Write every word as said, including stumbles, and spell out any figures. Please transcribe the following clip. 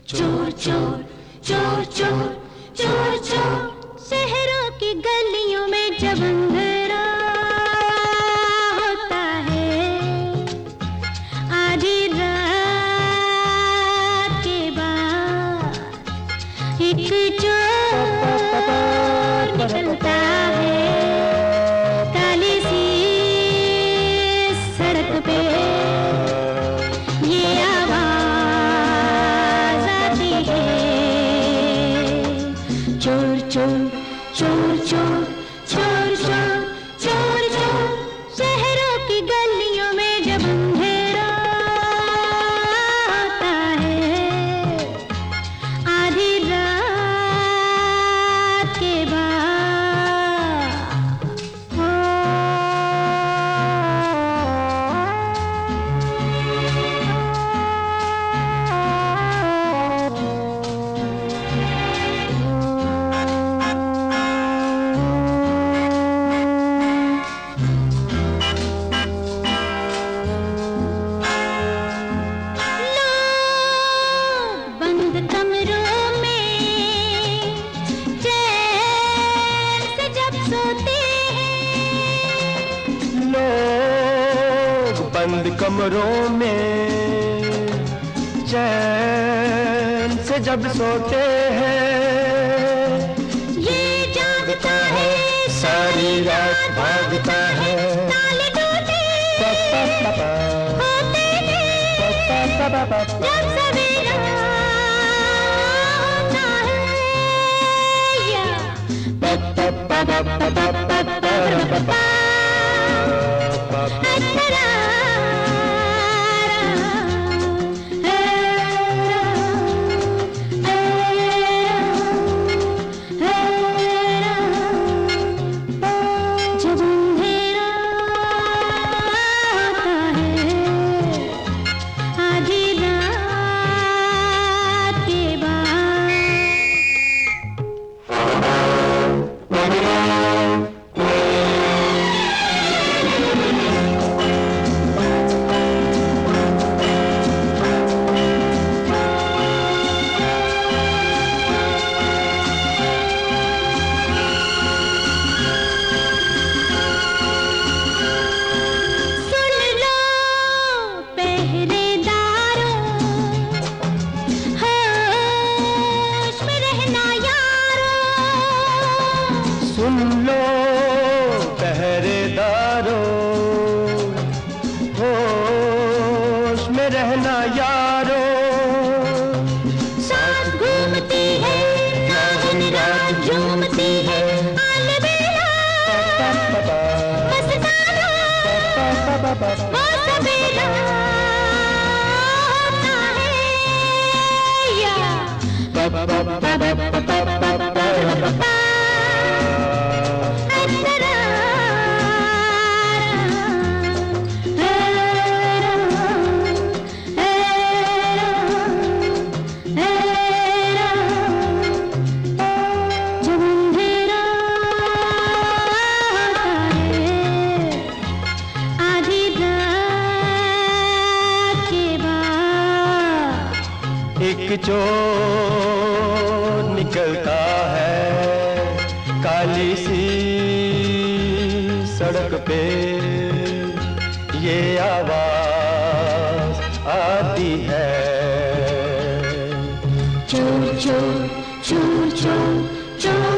चोर चोर चोर चोर चोर चोर शहरों की गलियों में जब अंधेरा होता है, आधी रात के बाद एक चोर निकलता है काली सी सड़क पे। ये आवाज आती है चोर चोर चोर चोर चोर चोर चोर चोर शहरों की गलियों में जब अंधेरा होता है, आधी रात के कमरों में चैन से जब सोते हैं, लोग बंद कमरों में चैन से जब सोते हैं, ये जागता है सारी रात भागता है, ताले टूटे होते हैं जब सवेरा होता है या जब अंधेरा होता है, आधी रात के बाद सुन लो पहरेदारों, होश में रहना यारों। सुन लो पहरेदारों, होश में रहना यारों, साथ घूमती है नागिन रात झूमती है, अलबेला मस्ताना वो सवेरा होता है या जब अंधेरा होता है, आधी रात के बाद एक चोर निकलता है काली सी सड़क पे, ये आवाज आती है चोर चोर चोर चोर चोर